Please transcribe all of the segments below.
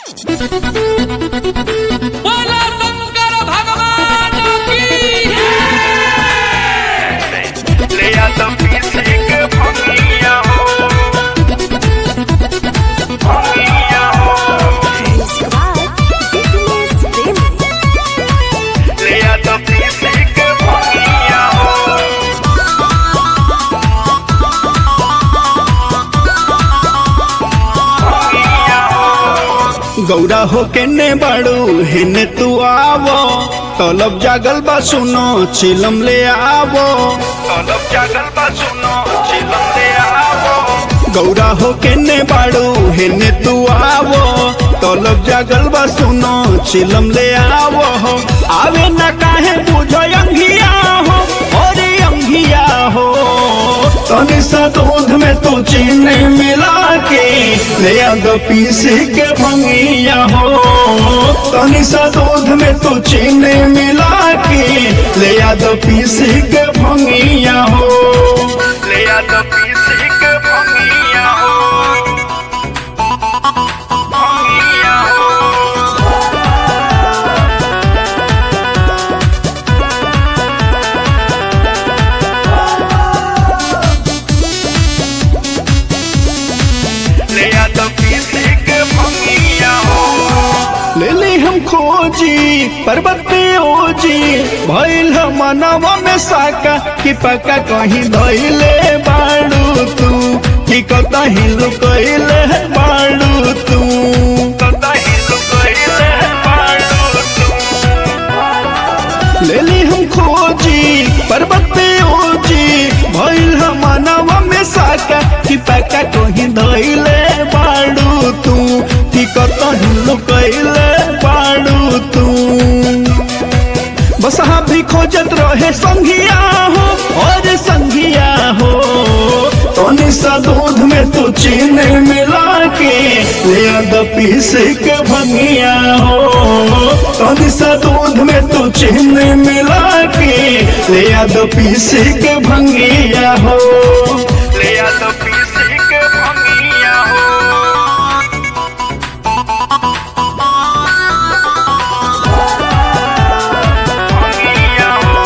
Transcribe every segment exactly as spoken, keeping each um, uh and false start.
बोला शंकर भगवान की ले आ तो पीछे के भंगिया हो भंगिया हो ले आ तो पीछे के भंगिया हो भंगिया हो गौरा हो के ने बाड़ू हेने तू आवो तलब जागल बा सुनो चिलम ले आवो तलब जागल बा सुनो चिलम ले आवो गौरा हो के ने बाड़ू हेने तू आवो तलब जागल बा सुनो चिलम ले आवो आवे न काहे बुझो अंगिया हो और अंगिया हो तनी सा दूध में तू चीनी मिला के ले आ दो पीस के भंगिया हो तनी सा दूध में तू चीनी मिला के ले आ दो पीस के भंगिया हो ले आ तो पीछे के भंगिया हो भंगिया हो ले आ तो पीछे के भंगिया हो ले ले हम खोजी पर्वत पे ओजी भइल हम मनवा में साका कि पक्का कहीं धइले बाड़ू तू कि कतहीं लुकइले बाड़ू तू कतही लुकइले बाड़ू तू ले ले हम खोजी पर्वत पे ओजी भइल हम मनवा में साका कि पक्का कहीं धइले बाड़ू तू कि कतहीं लुकइले बाड़ू तू बस हाँ भी खोजत रहे संघिया हो और संघिया हो तनी सा दूध में तू चीनी मिला के ले आ दो पीस के भंगिया हो तनी सा दूध में तू चीनी मिला के ले आ दो पीस के भंगिया हो ले आ तो पीछे के भंगिया हो भंगिया हो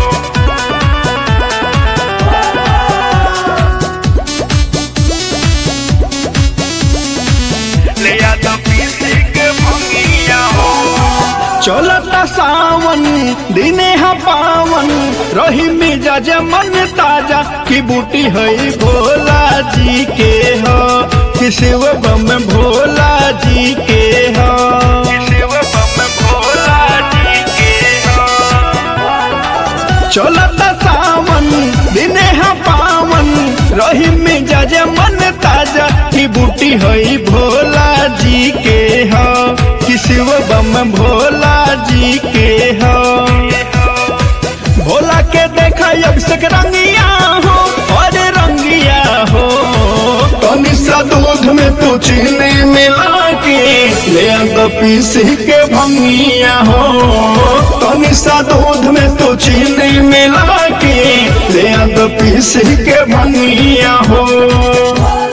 ले आ तो पीछे के भंगिया हो चलता सावन दिने हा पावन रही मिजाज मन ताजा की बूटी है भोला जी के हो कि शिव बम भोला जी के हो शिव बम भोला जी के हो चलता सावन दिने हा पावन रही मिजाज मन ताजा की बूटी है भोला जी के हो कि शिव बम भोला जी के हो भोला के देखा अभिषेक रंगिया हो और रंगिया हो तनी सा दूध में तू चीनी मिला के ले आ दो पीस के भंगिया हो तनी सा दूध में तू चीनी मिला के ले आ दो पीस के भंगिया हो।